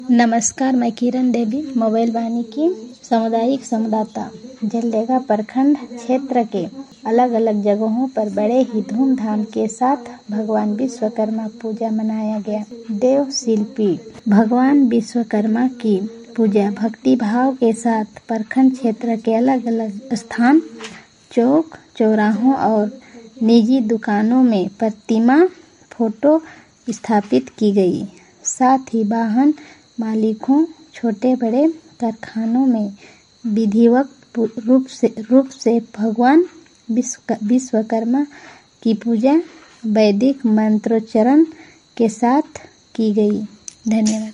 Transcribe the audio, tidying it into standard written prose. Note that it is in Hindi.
नमस्कार, मैं किरण देवी मोबाइल वानी की सामुदायिक संवाददाता। जलडेगा प्रखंड क्षेत्र के अलग अलग जगहों पर बड़े ही धूमधाम के साथ भगवान विश्वकर्मा पूजा मनाया गया। देव शिल्पी भगवान विश्वकर्मा की पूजा भक्ति भाव के साथ प्रखंड क्षेत्र के अलग अलग स्थान, चौक चौराहों और निजी दुकानों में प्रतिमा फोटो स्थापित की गई। साथ ही वाहन मालिकों, छोटे बड़े कारखानों में विधिवत रूप से भगवान विश्वकर्मा की पूजा वैदिक मंत्रोच्चारण के साथ की गई। धन्यवाद।